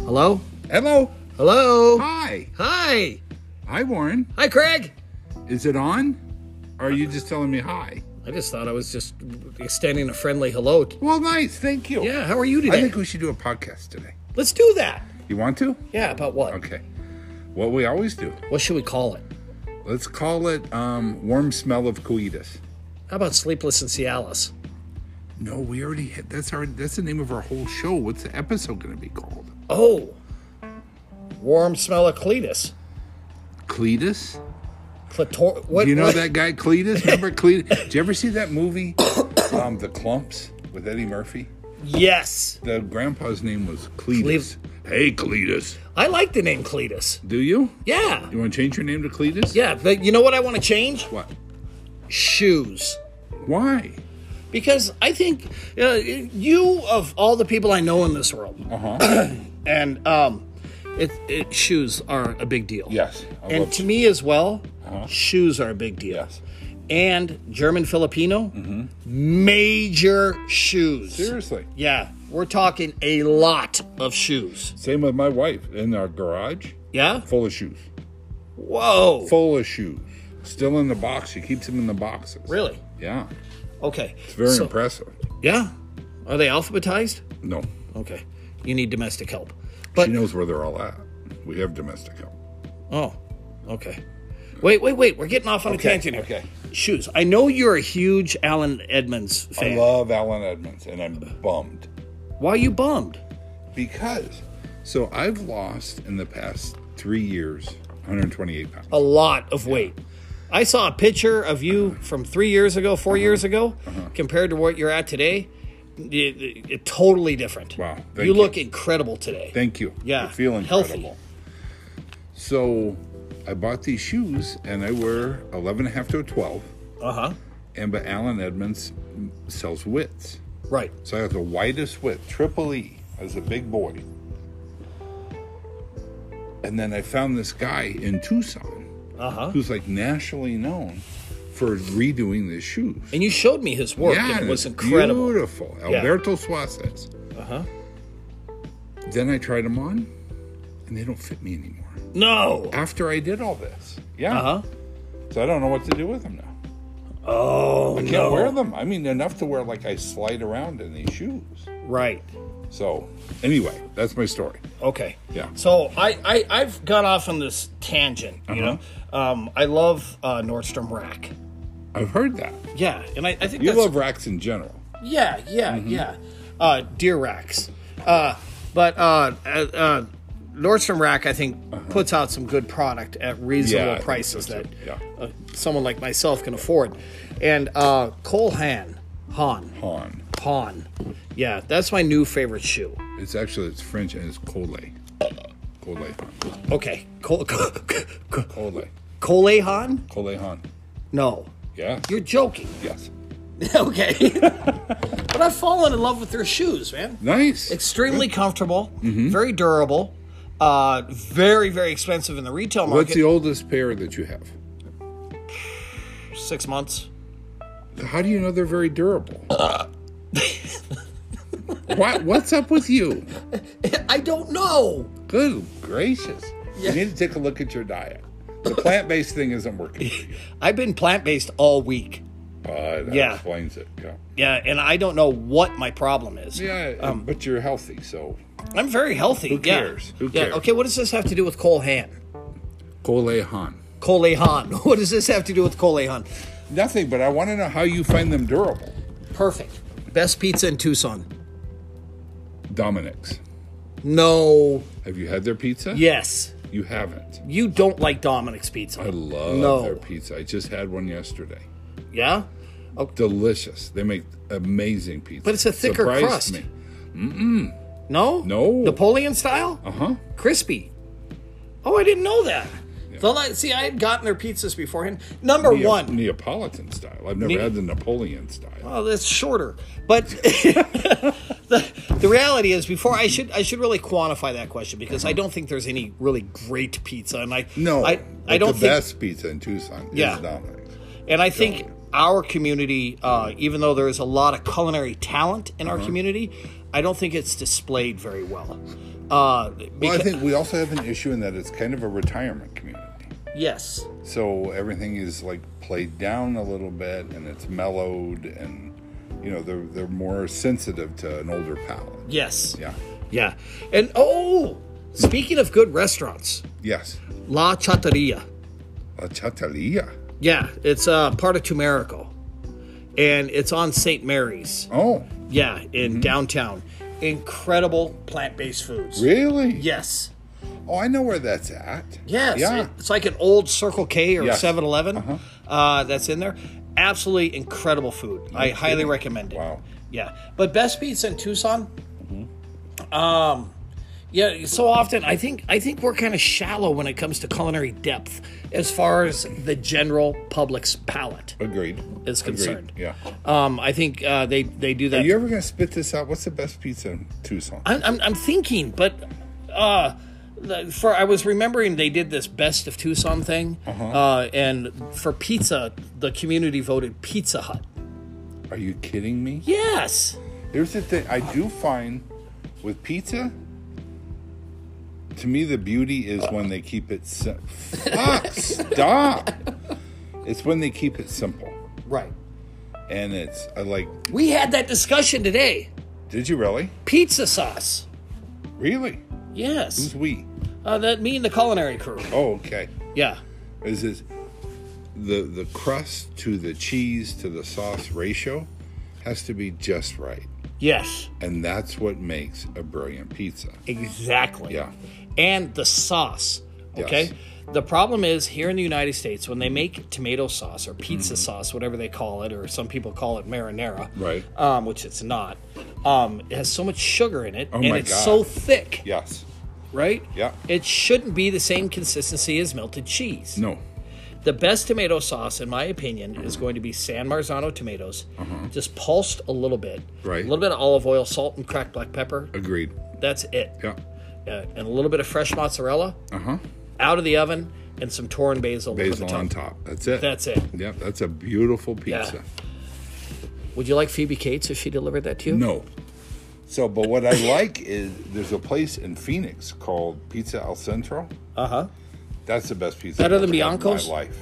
Hello? Hello. Hello? Hi. Hi. Hi, Warren. Hi, Craig. Is it on? Or are you just telling me hi? I just thought I was just extending a friendly hello. Well, nice. Thank you. Yeah, how are you today? I think we should do a podcast today. Let's do that. You want to? Yeah, about what? Okay. What we always do. What should we call it? Let's call it Warm Smell of Coitus. How about Sleepless in Cialis? No, we already hit. That's the name of our whole show. What's the episode going to be called? Oh. Warm Smell of Cletus. Cletus? What? Do you know what? that guy Cletus? Remember Cletus? Did you ever see that movie, The Clumps, with Eddie Murphy? Yes. The grandpa's name was Cletus. Hey, Cletus. I like the name Cletus. Do you? Yeah. You want to change your name to Cletus? Yeah, but you know what I want to change? What? Shoes. Why? Because I think you, of all the people I know in this world, and shoes are a big deal. Yes. And to me as well, shoes are a big deal. Yes. And German Filipino, major shoes. Seriously. Yeah, we're talking a lot of shoes. Same with my wife. In our garage, Yeah? full of shoes. Whoa. Full of shoes. Still in the box. She keeps them in the boxes. Really? Yeah. Okay. It's very impressive. Yeah? Are they alphabetized? No. Okay. You need domestic help. She knows where they're all at. We have domestic help. Oh, okay. Wait. We're getting off on a tangent here. Okay. Shoes. I know you're a huge Alan Edmonds fan. I love Alan Edmonds, and I'm bummed. Why are you bummed? Because, so I've lost in the past 3 years 128 pounds. A lot of weight. I saw a picture of you from 3 years ago, 4 years ago, compared to what you're at today. It totally different. Wow. You look incredible today. Thank you. Yeah. You feel Healthy. incredible. So I bought these shoes, and I wear 11 and a half to a 12. But Alan Edmonds sells widths. Right. So I have the widest width, triple E, as a big boy. And then I found this guy in Tucson who's like nationally known for redoing the shoes. And you showed me his work, and it was incredible. Beautiful. Alberto Suarez. Then I tried them on, and they don't fit me anymore. No. After I did all this. Yeah. So I don't know what to do with them now. Oh, I can't wear them. I mean, enough to where like I slide around in these shoes. Right. So, anyway, that's my story. Okay. Yeah. So I've gone off on this tangent, you know. I love Nordstrom Rack. I've heard that. Yeah, and I think You that's... love racks in general. Yeah. Deer racks. But Nordstrom Rack, I think, puts out some good product at reasonable prices that someone like myself can afford. And Cole Haan. Yeah, that's my new favorite shoe. It's French and it's Cole. Cole Haan. Okay. Cole. Cole Haan? Cole Haan. No. Yeah. You're joking. Yes. Okay. But I've fallen in love with their shoes, man. Nice. Extremely comfortable, very durable, very, very expensive in the retail market. What's the oldest pair that you have? 6 months. How do you know they're very durable? What's up with you? I don't know. Good gracious. You need to take a look at your diet. The plant-based thing isn't working for you. I've been plant-based all week. That explains it. Yeah. Yeah, and I don't know what my problem is. Yeah, but you're healthy, so... I'm very healthy. Who cares? Who cares? Yeah, okay, what does this have to do with Cole Haan? Cole Haan. Cole Haan. What does this have to do with Cole Haan? Nothing, but I want to know how you find them durable. Perfect. Best pizza in Tucson. Dominic's. No. Have you had their pizza? Yes. You haven't. You don't like Dominic's pizza. I love their pizza. I just had one yesterday. Yeah? Delicious. They make amazing pizza. But it's a thicker crust. Me. No? No. Napoleon style? Crispy. Oh, I didn't know that. Yeah. See, I had gotten their pizzas beforehand. Number one. Neapolitan style. I've never had the Napoleon style. Oh, that's shorter. But the reality is, I should really quantify that question because I don't think there's any really great pizza, and I don't the think best pizza in Tucson is Dominic's. And I think our community, even though there is a lot of culinary talent in our community, I don't think it's displayed very well. Well, I think we also have an issue in that it's kind of a retirement community. Yes. So everything is like played down a little bit, and it's mellowed, and they're more sensitive to an older palate. Yes. Yeah. Yeah. And speaking of good restaurants, Yes. La Chateria. La Chateria. Yeah, it's part of Tumerico, and it's on St. Mary's. Oh, Yeah, in downtown. Incredible plant-based foods. really? Yes. Oh, I know where that's at. Yes. Yeah. It's like an old Circle K or Yes. 7-Eleven that's in there. Absolutely incredible food. I highly recommend it. Wow. Yeah. But best pizza in Tucson? Yeah, so often I think we're kind of shallow when it comes to culinary depth as far as the general public's palate Agreed. is concerned. Yeah. I think they do that. Are you ever going to spit this out? What's the best pizza in Tucson? I'm thinking, but I was remembering they did this Best of Tucson thing, and for pizza, the community voted Pizza Hut. Are you kidding me? Yes. Here's the thing. I do find with pizza, to me, the beauty is when they keep it stop. It's when they keep it simple. Right. And it's like... We had that discussion today. Did you really? Pizza sauce. Really? Yes. Who's we? That me and the culinary crew. Oh, okay. Yeah. Is it the crust to the cheese to the sauce ratio has to be just right. Yes. And that's what makes a brilliant pizza. Exactly. Yeah. And the sauce. Okay? Yes. The problem is here in the United States, when they make tomato sauce or pizza sauce, whatever they call it, or some people call it marinara, Right. Which it's not, it has so much sugar in it, and my it's God. so thick, Yes. right? Yeah. It shouldn't be the same consistency as melted cheese. No. The best tomato sauce, in my opinion, is going to be San Marzano tomatoes, just pulsed a little bit, Right. a little bit of olive oil, salt, and cracked black pepper. Agreed. That's it. Yeah. And a little bit of fresh mozzarella out of the oven, and some torn basil over the Basil top. on top. That's it. That's it. Yep. That's a beautiful pizza. Yeah. Would you like Phoebe Cates if she delivered that to you? No. So, but what I like is there's a place in Phoenix called Pizza El Centro. That's the best pizza Better I've than ever had in Bianco's? my life.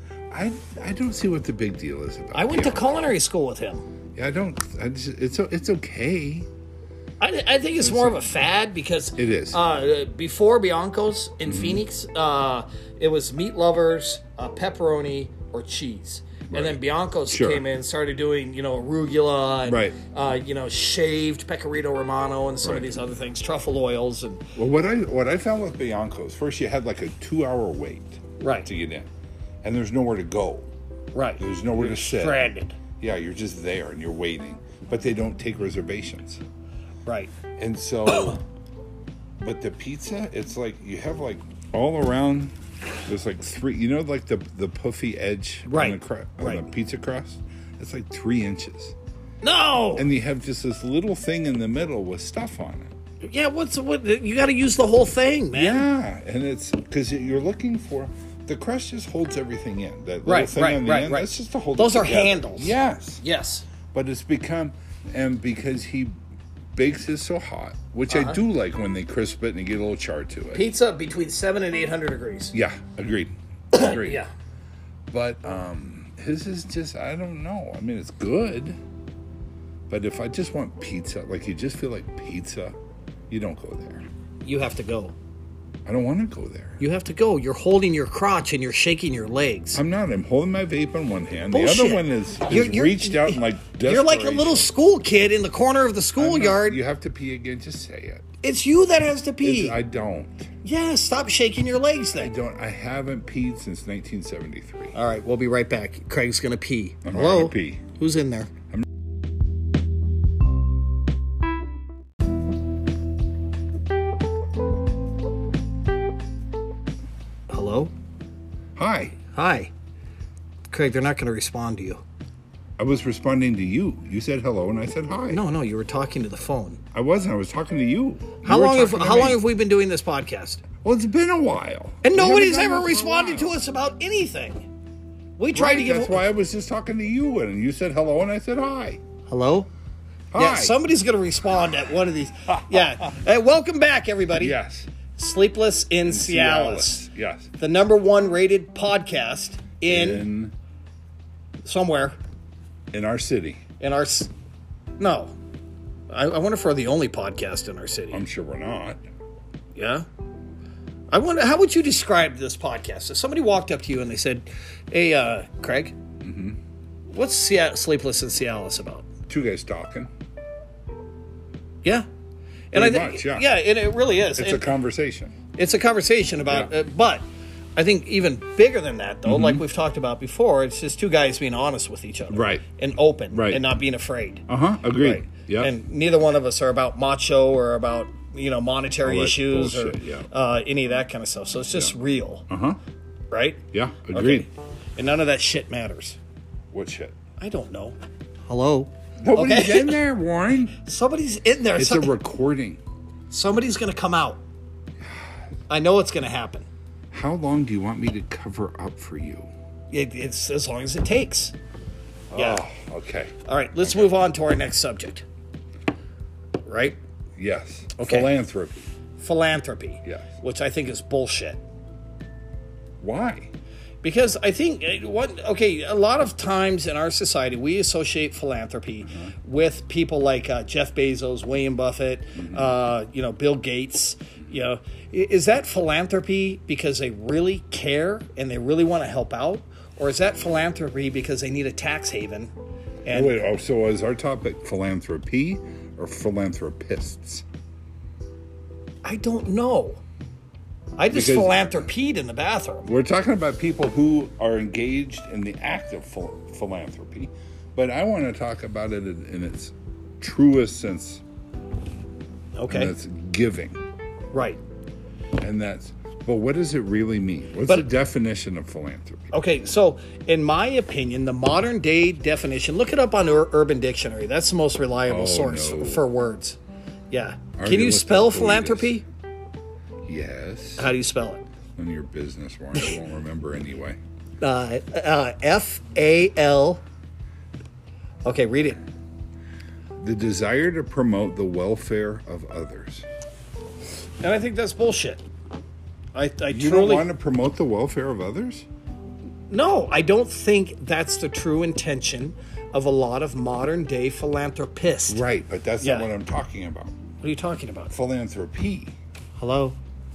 I don't see what the big deal is about. I went to Bianco's. culinary school with him. Yeah, I don't. It's okay. I think it's more of a fad because It is. Before Bianco's in Phoenix, it was meat lovers, pepperoni, or cheese. And then Bianco's Sure. came in, started doing, arugula and, Right. shaved pecorino romano and some of Right. these other things, truffle oils and Well, what I found with Bianco's, first you had like a 2-hour wait right, to get in, and there's nowhere to go. right. There's nowhere to sit. Stranded, Yeah, you're just there and you're waiting, but they don't take reservations. right. And so, but the pizza, it's like you have like all around. There's like three, like the puffy edge Right, on the right. pizza crust. It's like 3 inches, No, and you have just this little thing in the middle with stuff on it. yeah. What? You got to use the whole thing, man. Yeah, and it's because you're looking for the crust just holds everything in. That little Right, thing right, on the right, end, right. that's just to hold. Those it are together. handles. Yes, Yes. but it's become, and because he bakes it so hot, which I do like when they crisp it and you get a little char to it. Pizza between 700 and 800 degrees. Yeah, agreed. Agreed. Yeah. But his is just, I don't know. I mean, it's good. But if I just want pizza, like you just feel like pizza, you don't go there. You have to go. I don't want to go there. You have to go. You're holding your crotch and you're shaking your legs. I'm not. I'm holding my vape in one hand. Bullshit. The other one is You're- reached out and like desperation. You're like a little school kid in the corner of the I'm not- schoolyard. You have to pee again. Just say it. It's you that has to pee. I don't. Yeah, stop shaking your legs I then. don't. I haven't peed since 1973. All right, we'll be right back. Craig's going to pee. I'm Hello? gonna pee. Who's in there? Hello? Hi. Hi. Craig, they're not going to respond to you. I was responding to you. You said hello, and I said hi. No, you were talking to the phone. I wasn't. I was talking to you. How You were long talking to me. have we been doing this podcast? Well, it's been a while. And We nobody's haven't done ever it for a responded to while. us about anything. We tried to give. That's why I was just talking to you, and you said hello, and I said hi. Hello. Hi. Yeah, somebody's going to respond at one of these. Yeah. Hey, welcome back, everybody. Yes. Sleepless in Cialis. Yes. The #1 rated podcast in somewhere. In our city. No. I wonder if we're the only podcast in our city. I'm sure we're not. Yeah? I wonder, how would you describe this podcast? If somebody walked up to you and they said, hey, Craig, what's Sleepless in Cialis about? Two guys talking. Yeah. And Pretty much, yeah. Yeah, and it really is. It's a conversation. It's a conversation about, but I think even bigger than that, though, like we've talked about before, it's just two guys being honest with each other. Right. And open. Right. And not being afraid. Agreed. Right. Yeah. And neither one of us are about macho or about, monetary issues bullshit, or any of that kind of stuff. So it's just real. Right? Yeah, agreed. Okay. And none of that shit matters. What shit? I don't know. Hello? Nobody's in there, Warren. Somebody's in there. It's a recording. Somebody's going to come out. I know it's going to happen. How long do you want me to cover up for you? It's as long as it takes. Yeah. Oh, okay. All right, let's move on to our next subject. Right? Yes. Okay. Philanthropy. Philanthropy. Yes. Which I think is bullshit. Why? Because I think, a lot of times in our society, we associate philanthropy with people like Jeff Bezos, William Buffett, Bill Gates. Is that philanthropy because they really care and they really want to help out? Or is that philanthropy because they need a tax haven? And so is our topic philanthropy or philanthropists? I don't know. I just philanthropied in the bathroom. We're talking about people who are engaged in the act of philanthropy, but I want to talk about it in its truest sense. Okay. And that's giving. Right. But what does it really mean? What's the definition of philanthropy? Okay, so in my opinion, the modern day definition, look it up on Urban Dictionary. That's the most reliable source for words. Yeah. Can you spell philanthropy? Yes. How do you spell it? None of your business, Warren. I won't remember anyway. F-A-L. Okay, read it. The desire to promote the welfare of others. And I think that's bullshit. You don't want to promote the welfare of others? No, I don't think that's the true intention of a lot of modern day philanthropists. Right, but that's not what I'm talking about. What are you talking about? Philanthropy. Hello?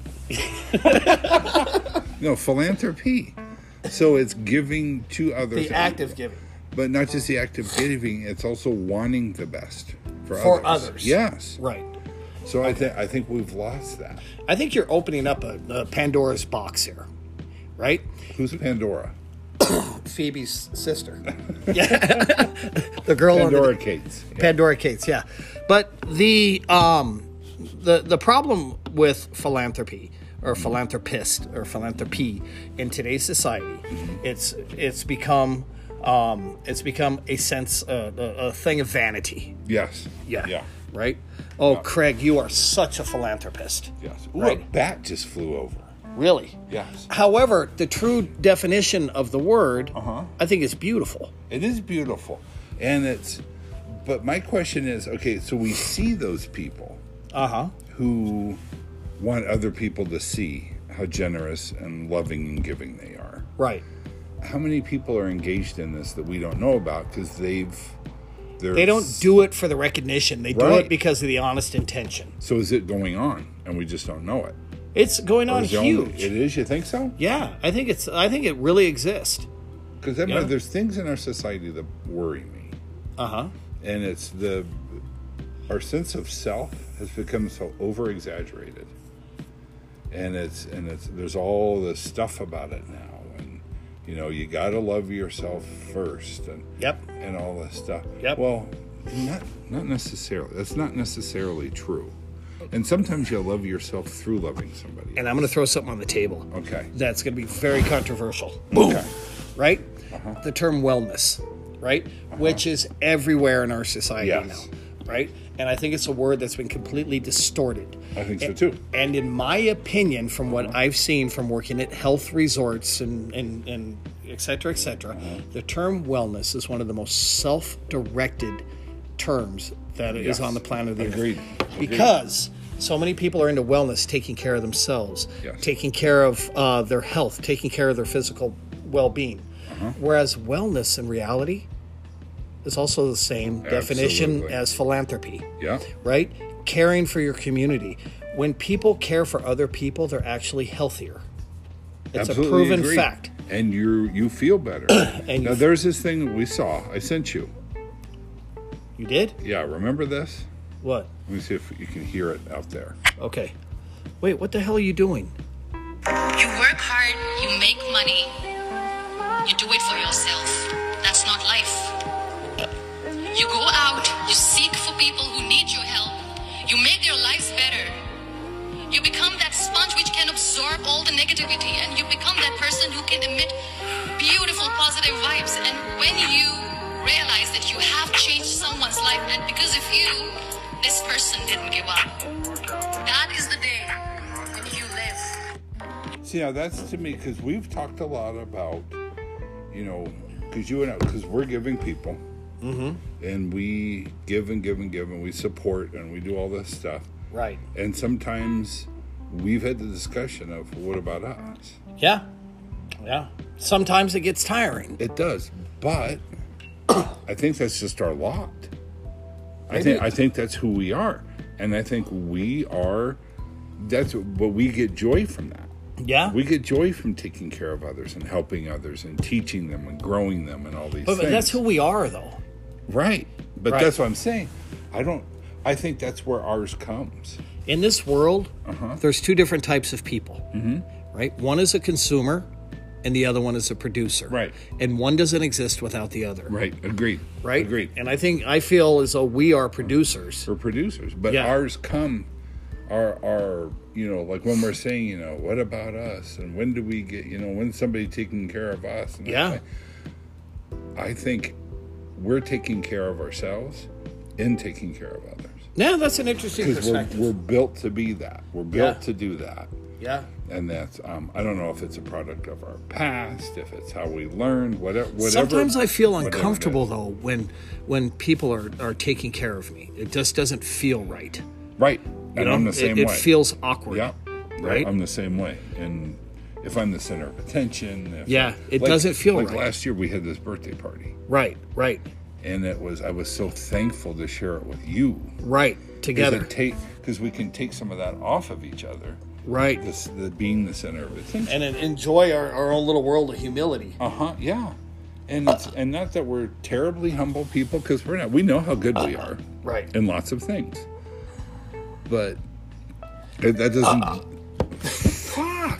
No, philanthropy. So it's giving to others. The act of giving. But not just the act of giving, it's also wanting the best for others. Yes. Right. So I think we've lost that. I think you're opening up a Pandora's box here, right? Who's Pandora? Phoebe's sister. Yeah. The girl Pandora on the, Cates. Yeah. Pandora Cates, yeah. But the problem with philanthropy or philanthropist or philanthropy in today's society, it's become a sense a thing of vanity. Yes. Yeah. Right? Oh, Craig, you are such a philanthropist. Yes. Ooh, right? A bat just flew over. Really? Yes. However, the true definition of the word, I think, is beautiful. It is beautiful. But my question is, okay, so we see those people who want other people to see how generous and loving and giving they are. Right. How many people are engaged in this that we don't know about because they don't do it for the recognition. They do it because of the honest intention. So is it going on and we just don't know it? It's going on huge. It is? You think so? Yeah, I think it really exists. Because there's things in our society that worry me. And it's our sense of self has become so over-exaggerated. And there's all this stuff about it now. And you got to love yourself first and all this stuff. Yep. Well, not necessarily. That's not necessarily true. And sometimes you'll love yourself through loving somebody else. And I'm going to throw something on the table. Okay. That's going to be very controversial. Boom. Okay. Right? The term wellness, right? Which is everywhere in our society now. right? And I think it's a word that's been completely distorted. I think so too. And in my opinion, from what I've seen from working at health resorts and et cetera, the term wellness is one of the most self-directed terms that is on the planet of the Agreed. earth. Because so many people are into wellness, taking care of themselves, Yes. taking care of their health, taking care of their physical well-being. Whereas wellness in reality is also the same definition Absolutely. as philanthropy. Yeah. Right? Caring for your community. When people care for other people, they're actually healthier. It's Absolutely a proven agree. fact. And you feel better. And now, you- there's this thing that we saw. I sent you. You did? Yeah, remember this? What? Let me see if you can hear it out there. Okay. Wait, what the hell are you doing? You work hard, you make money, you do it for yourself. That's not life. You go out, you seek for people who need your help, you make their lives better. You become that sponge which can absorb all the negativity, and you become that person who can emit beautiful, positive vibes. And when you realize that you have changed someone's life, and because of you, this person didn't give up, that is the day when you live. See, now that's to me, because we've talked a lot about, because we're giving people, and we give and give and give, and we support, and we do all this stuff. Right. And sometimes we've had the discussion of, what about us? Yeah. Yeah. Sometimes it gets tiring. It does, but I think that's just our lot. Maybe. I think that's who we are, and I think that's what we get joy from that. Yeah. We get joy from taking care of others and helping others and teaching them and growing them and all these but things. that's who we are, though. Right. But Right. that's what I'm saying. I think that's where ours comes. In this world, there's two different types of people. Right? One is a consumer, and the other one is a producer. Right. And one doesn't exist without the other. Right. Agreed. Right? Agreed. And I feel as though we are producers. We're producers, but Yeah. ours come are like when we're saying, what about us? And when do we get, when somebody taking care of us? And Yeah. I think we're taking care of ourselves and taking care of others. Yeah, that's an interesting Because perspective. we're built to be that. We're built Yeah. to do that. Yeah. And that's, I don't know if it's a product of our past, if it's how we learned, whatever. Sometimes I feel whatever it uncomfortable is. though when people are taking care of me. It just doesn't feel right. Right. You And know, I'm the same it way. feels awkward. Yeah. Right? I'm the same way. And if I'm the center of attention. It doesn't feel like right. last year we had this birthday party. Right. And I was so thankful to share it with you. Right. Together. Because we can take some of that off of each other. Right. The being the center of attention. And enjoy our own little world of humility. Yeah. And and not that we're terribly humble people, because we're not. We know how good we are. Right. In lots of things. But that doesn't. Fuck.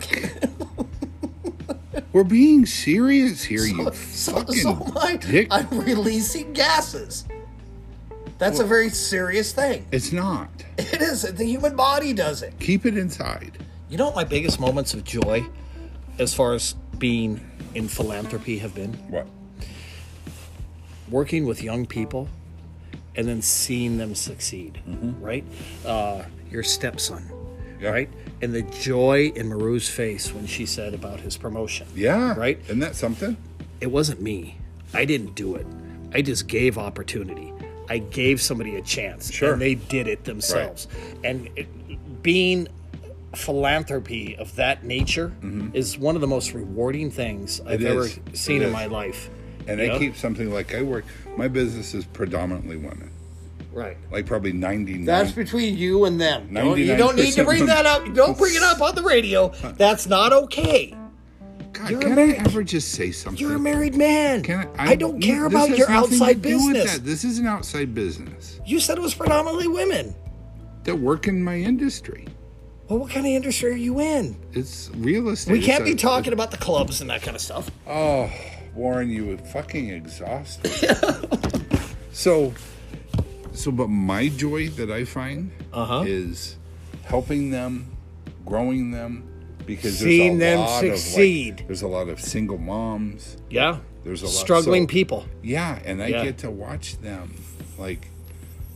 We're being serious here, you fucking dick. I'm releasing gases. That's a very serious thing. It's not. It is. The human body does it. Keep it inside. You know what my biggest moments of joy as far as being in philanthropy have been? What? Working with young people and then seeing them succeed, right? Your stepson, Yeah. right? And the joy in Maru's face when she said about his promotion. Yeah. Right? Isn't that something? It wasn't me. I didn't do it. I just gave opportunity. I gave somebody a chance. Sure. And they did it themselves. And being philanthropy of that nature is one of the most rewarding things I've It ever is. seen It in is. my life. And You I know? keep something like my business is predominantly women. Right. Like probably 99. That's between you and them. You 99% don't need to bring that up. Don't bring it up on the radio. That's not okay. God, You're a can I man. ever just say something? You're a married man. Can I don't care this about has your nothing outside to do with business. that. This is an outside business You said it was predominantly women. that work in my industry. Well, what kind of industry are you in? It's real estate. We can't It's be talking about the clubs and that kind of stuff. Oh, Warren, you would fucking exhaust me. So, but my joy that I find is helping them, growing them, because Seeing there's a them lot succeed. there's a lot of single moms. Yeah. There's a lot struggling so- people. Yeah, and I Yeah. get to watch them, like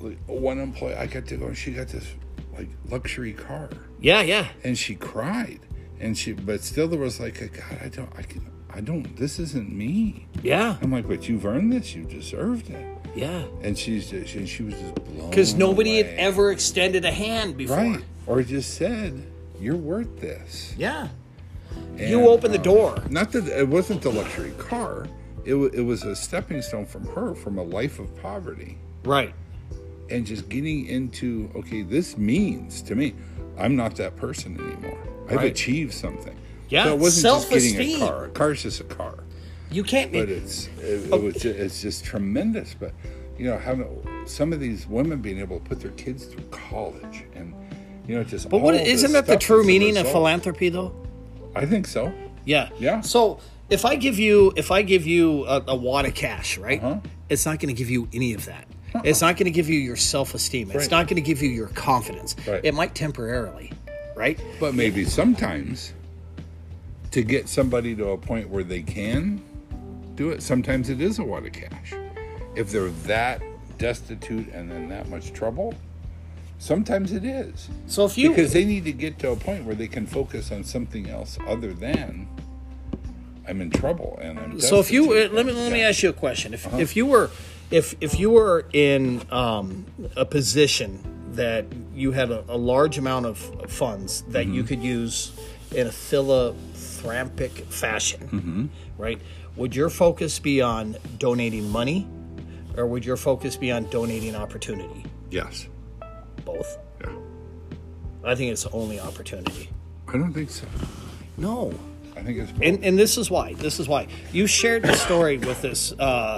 like, one employee, I got to go, and she got this like luxury car, Yeah. and she cried, but still there was like, God, I don't. This isn't me. Yeah. I'm like, but you've earned this. You deserved it. Yeah. And she was just blown. Because nobody away. had ever extended a hand before. Right. Or just said, you're worth this. Yeah. And, You opened the door. Not that it wasn't the luxury car. It was a stepping stone from her, from a life of poverty. Right. And just getting into, okay, this means to me, I'm not that person anymore. I've Right. achieved something. Yeah, So it wasn't just getting self-esteem. a car. A car's just a car. You can't But be. it's just tremendous. But, having some of these women being able to put their kids through college and, just But what all this isn't that the stuff true as a meaning of result. philanthropy, though? I think so. Yeah. Yeah. So if I give you a wad of cash, right? Uh-huh. It's not going to give you any of that. It's not going to give you your self-esteem. It's Right. not going to give you your confidence. Right. It might temporarily, right? But maybe sometimes to get somebody to a point where they can do it, sometimes it is a wad of cash. If they're that destitute and in that much trouble, sometimes it is. So if you Because they need to get to a point where they can focus on something else other than I'm in trouble and I'm So if you destitute. let me Yeah. ask you a question. If you were in a position that you had a large amount of funds that you could use in a philanthropic fashion, right? Would your focus be on donating money, or would your focus be on donating opportunity? Yes. Both. Yeah. I think it's only opportunity. I don't think so. No. I think it's both. And this is why. You shared the story with this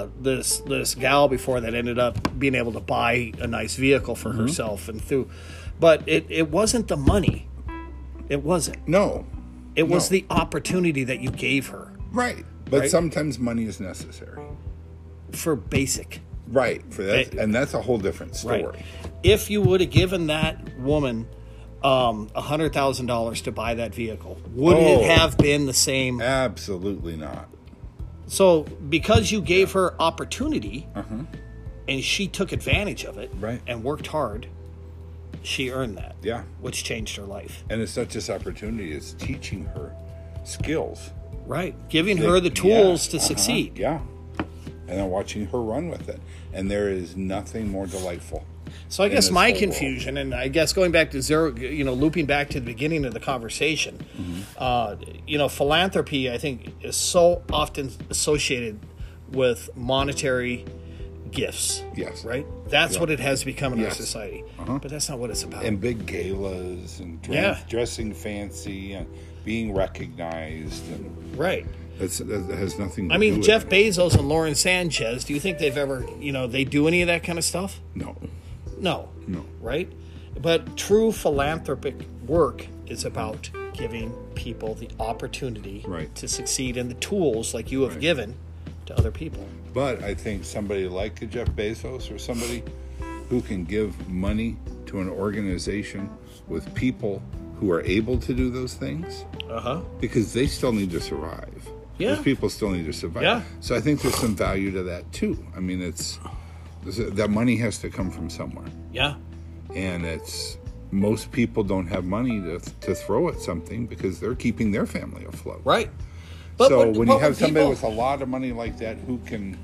gal before that ended up being able to buy a nice vehicle for herself and through, but it wasn't the money. It wasn't. No. It was No. the opportunity that you gave her Right. But Right? sometimes money is necessary. for basic. Right. For that, Okay. and that's a whole different story. Right. If you would have given that woman $100,000 to buy that vehicle, would it Oh. have been the same? Absolutely not. So because you gave her opportunity and she took advantage of it Right. and worked hard, she earned that. Yeah. Which changed her life. And it's not just opportunity, it's teaching her skills. Right. Giving her the tools to Yeah. succeed. Yeah. And then watching her run with it. And there is nothing more delightful. So I guess this my whole confusion, and I guess going back to zero, looping back to the beginning of the conversation, philanthropy, I think, is so often associated with monetary gifts. Yes. Right? That's what it has become in our Yes. society. But that's not what it's about. And big galas and Yeah. dressing fancy and being recognized. And right. that has nothing to I do mean, with Jeff it. Bezos and Lauren Sanchez, do you think they've ever, they do any of that kind of stuff? No. No. No. Right? But true philanthropic work is about giving people the opportunity Right. to succeed and the tools like you have Right. given to other people. But I think somebody like a Jeff Bezos or somebody who can give money to an organization with people who are able to do those things, because they still need to survive. Yeah. Those people still need to survive. Yeah. So I think there's some value to that too. I mean, that money has to come from somewhere, Yeah. and most people don't have money to throw at something because they're keeping their family afloat. Right. So when you have somebody people- with a lot of money like that who can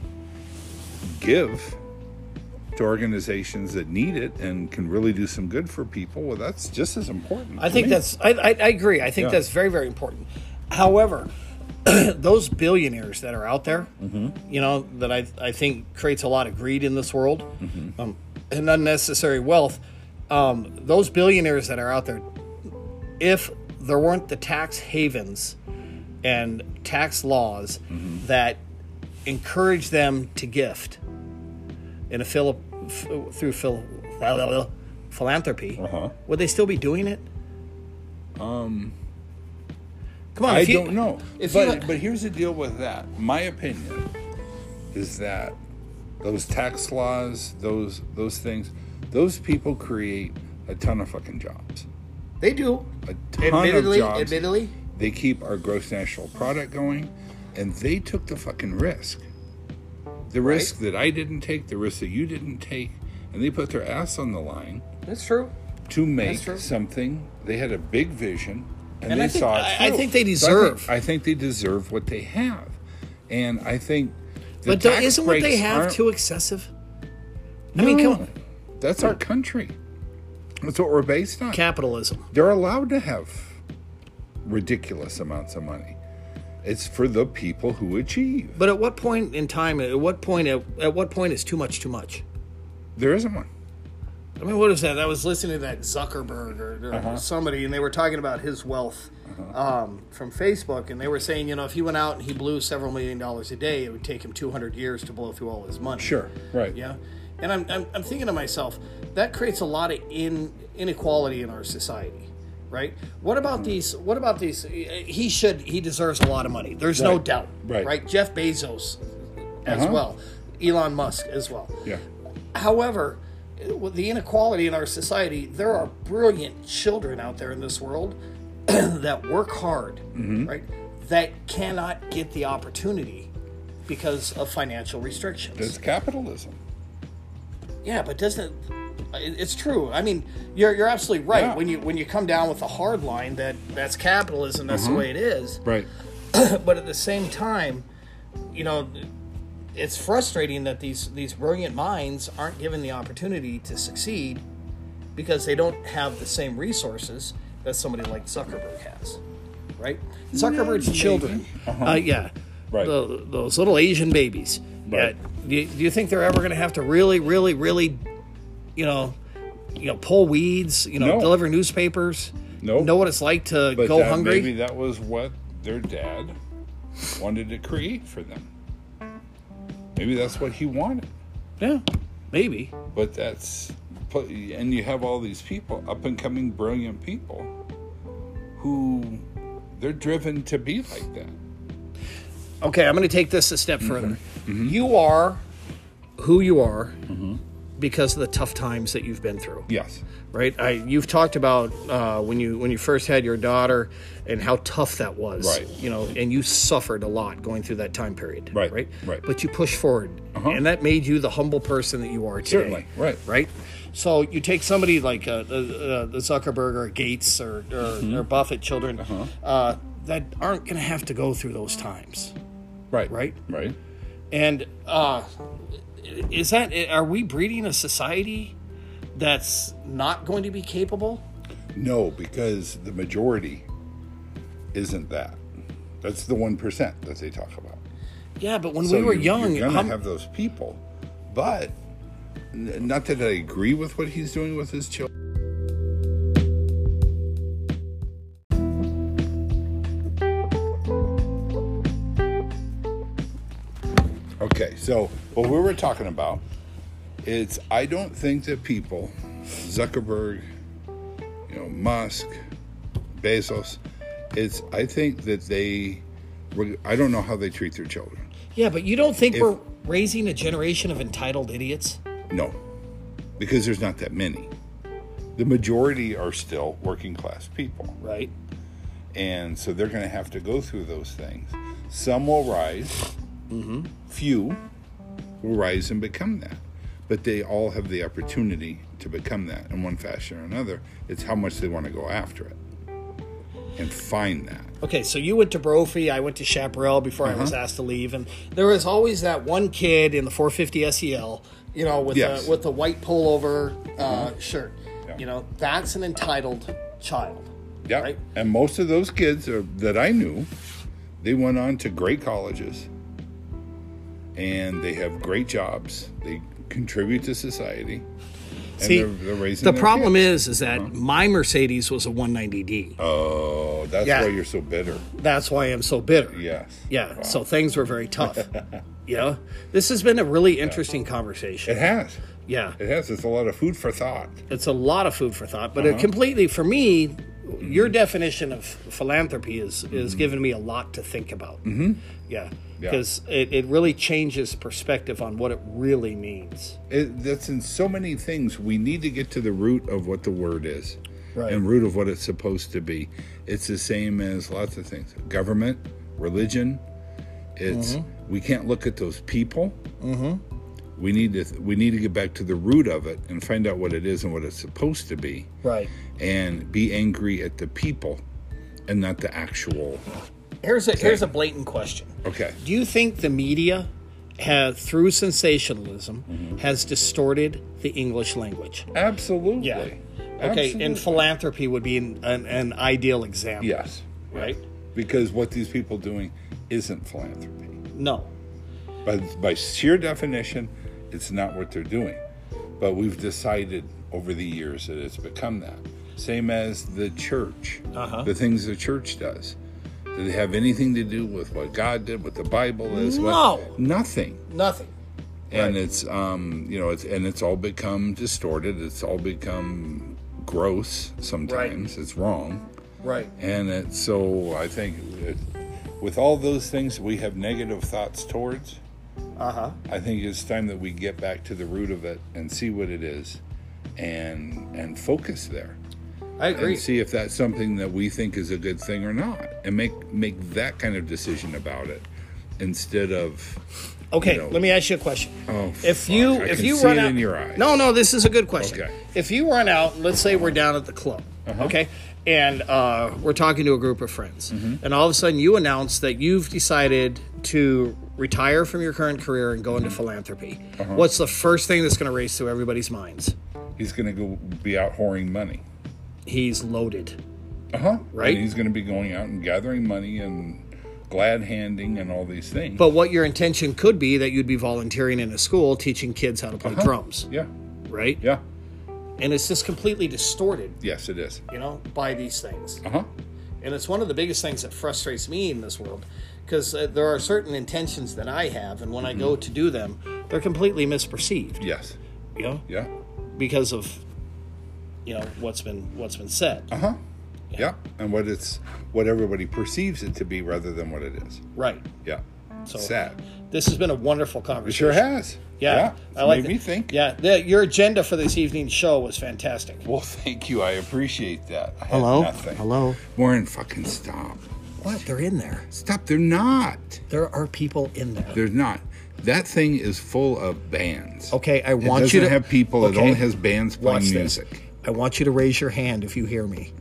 give to organizations that need it and can really do some good for people, well, that's just as important. I to think me. that's, I agree. I think Yeah. that's very, very important. However, those billionaires that are out there, that I think creates a lot of greed in this world and unnecessary wealth. Those billionaires that are out there, if there weren't the tax havens and tax laws that encourage them to gift in a through philanthropy, would they still be doing it? Come on, I don't know. If But here's the deal with that. My opinion is that those tax laws, those things, those people create a ton of fucking jobs. they do, A ton of jobs. admittedly, They keep our gross national product going, and they took the fucking risk. The risk that I didn't take, the risk that you didn't take, and they put their ass on the line That's true. to make true. something. They had a big vision, and they I think, saw it through. I think they deserve. I think they deserve what they have, and I think. The But tax isn't what they breaks have aren't- too excessive? No, I mean, come on. That's our country. That's what we're based on. Capitalism. They're allowed to have ridiculous amounts of money. It's for the people who achieve. But at what point in time? At what point is too much too much? There isn't one. I mean, what is that? I was listening to that Zuckerberg or somebody, and they were talking about his wealth from Facebook, and they were saying, if he went out and he blew several $1 million a day, it would take him 200 years to blow through all his money. Sure, right. Yeah, and I'm thinking to myself, that creates a lot of inequality in our society, right? What about these? He deserves a lot of money. There's no doubt, right? Jeff Bezos as well, Elon Musk as well. Yeah. However, with the inequality in our society, there are brilliant children out there in this world that work hard, right? That cannot get the opportunity because of financial restrictions. That's capitalism. Yeah, but it's true. I mean, you're absolutely right. Yeah. When you come down with a hard line, that's capitalism. That's the way it is. Right. But at the same time, it's frustrating that these brilliant minds aren't given the opportunity to succeed because they don't have the same resources that somebody like Zuckerberg has, right? Zuckerberg's children, right? Those little Asian babies. Right. Yeah. Do you think they're ever going to have to really, really, really, pull weeds? No. Deliver newspapers? No. Know what it's like to But go hungry? Maybe that was what their dad wanted to create for them. Maybe that's what he wanted. Yeah, maybe. But and you have all these people, up and coming brilliant people, who they're driven to be like that. Okay, I'm going to take this a step further. You are who you are because of the tough times that you've been through. Yes. Right? You've talked about when you first had your daughter and how tough that was. Right. And you suffered a lot going through that time period. Right. Right? Right. But you pushed forward. And that made you the humble person that you are today. Certainly. Right. Right? So you take somebody like the Zuckerberg or Gates or Buffett children that aren't going to have to go through those times. Right. Right? Right. And are we breeding a society that's not going to be capable? No, because the majority isn't that. That's the 1% that they talk about. Yeah, but when we were young, you're going to have those people. But not that I agree with what he's doing with his children. Okay, so what we were talking about is I don't think that people, Zuckerberg, Musk, Bezos, I think that I don't know how they treat their children. Yeah, but you don't think we're raising a generation of entitled idiots? No, because there's not that many. The majority are still working class people. Right. And so they're going to have to go through those things. Some will rise. Few will rise and become that. But they all have the opportunity to become that in one fashion or another. It's how much they want to go after it and find that. Okay, so you went to Brophy, I went to Chaparral before I was asked to leave, and there was always that one kid in the 450 SEL, with the white pullover shirt. Yeah. That's an entitled child. Yeah, right? And most of those kids that I knew, they went on to great colleges, and they have great jobs. They contribute to society. And See, they're raising the their problem kids. is that my Mercedes was a 190D. Oh, that's why you're so bitter. That's why I'm so bitter. Yes. Yeah, Wow. so things were very tough. This has been a really interesting conversation. It has. Yeah. It has. It's a lot of food for thought. It's a lot of food for thought, but it completely, for me, your definition of philanthropy is giving me a lot to think about. Yeah. Because it really changes perspective on what it really means. That's in so many things. We need to get to the root of what the word is. Right. And root of what it's supposed to be. It's the same as lots of things. Government, religion. It's we can't look at those people. We need to get back to the root of it and find out what it is and what it's supposed to be. Right. And be angry at the people and not the actual. Here's a blatant question. Okay. Do you think the media through sensationalism has distorted the English language? Absolutely. Yeah. Okay, Absolutely. and philanthropy would be an ideal example. Yes. Right? Because what these people doing isn't philanthropy. No. By sheer definition, it's not what they're doing. But we've decided over the years that it's become that. Same as the church. The things the church does. Do they have anything to do with what God did, what the Bible is? No. Nothing. Nothing. And it's it's all become distorted. It's all become gross sometimes. It's wrong. Right. And so I think with all those things we have negative thoughts towards, I think it's time that we get back to the root of it and see what it is and focus there. I agree. And see if that's something that we think is a good thing or not, and make that kind of decision about it instead of. Okay, let me ask you a question. Oh, if you see run it out, in your eyes. No, this is a good question. Okay. If you run out, let's say we're down at the club, okay, and we're talking to a group of friends, and all of a sudden you announce that you've decided to retire from your current career and go into philanthropy. What's the first thing that's going to race through everybody's minds? He's going to go be out whoring money. He's loaded. Right? And he's going to be going out and gathering money and glad handing and all these things. But what your intention could be that you'd be volunteering in a school teaching kids how to play drums. Yeah. Right? Yeah. And it's just completely distorted. Yes, it is. By these things. And it's one of the biggest things that frustrates me in this world, because there are certain intentions that I have, and when I go to do them, they're completely misperceived. Yes. Yeah. Because of what's been said. Yeah. And what everybody perceives it to be rather than what it is. Right. Yeah. So sad. This has been a wonderful It conversation. sure has. Yeah. I like me think. Yeah. Your agenda for this evening's show was fantastic. Well, thank you. I appreciate that. I Hello? had nothing. Hello? Warren, fucking stop. What? They're in there. Stop. They're not. There are people in there. There's not. That thing is full of bands. Okay, I want it you to have people. Okay. It only has bands playing Watch music. This. I want you to raise your hand if you hear me.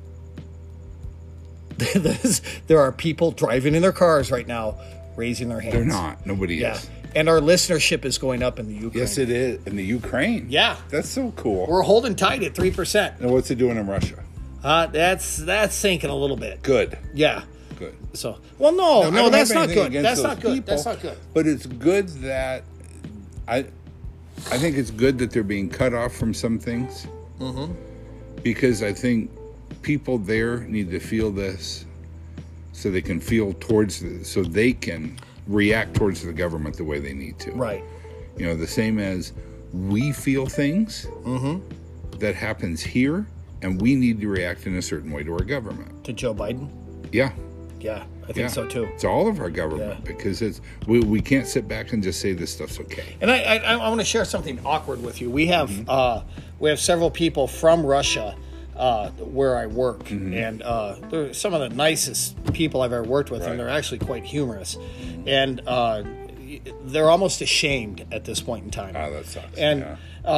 There are people driving in their cars right now raising their hands. They're not. Nobody is. And our listenership is going up in the Ukraine. Yes, it is. In the Ukraine? Yeah. That's so cool. We're holding tight at 3%. And what's it doing in Russia? That's sinking a little bit. Good. Yeah. Good. So, well, no, that's not good. That's not good. That's not good. But it's good that I think it's good that they're being cut off from some things. Because I think people there need to feel this so they can feel so they can react towards the government the way they need to. Right. The same as we feel things that happens here, and we need to react in a certain way to our government. To Joe Biden? Yeah. Yeah, I think so too. It's all of our government because we can't sit back and just say this stuff's okay. And I want to share something awkward with you. We have several people from Russia where I work, and they're some of the nicest people I've ever worked with, and they're actually quite humorous, and they're almost ashamed at this point in time. Oh, that sucks. And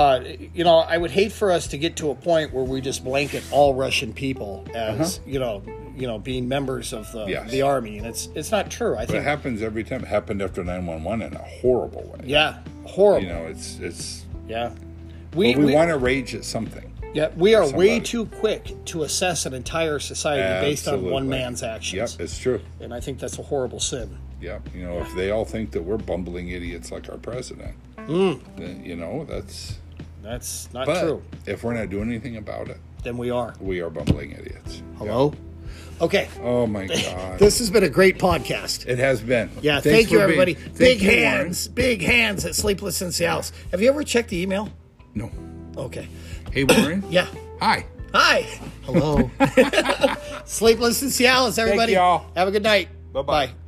I would hate for us to get to a point where we just blanket all Russian people as being members of the army, and it's not true. I think it happens every time. It happened after 9/11 in a horrible way. Yeah, horrible. It's we want to rage at something. Yeah, we are way too quick to assess an entire society based on one man's actions. Yep, it's true. And I think that's a horrible sin. Yep, if they all think that we're bumbling idiots like our president, then, that's not but true. If we're not doing anything about it, then we are bumbling idiots. Hello? Yep. Okay. Oh my God. This has been a great podcast. It has been. Yeah, thank you, everybody. Big hands at Sleepless in Seattle. Have you ever checked the email? No. Okay. Hey, Warren. Yeah. Hi. Hello. Sleepless in Seattle, everybody. Thank y'all. Have a good night. Bye-bye. Bye.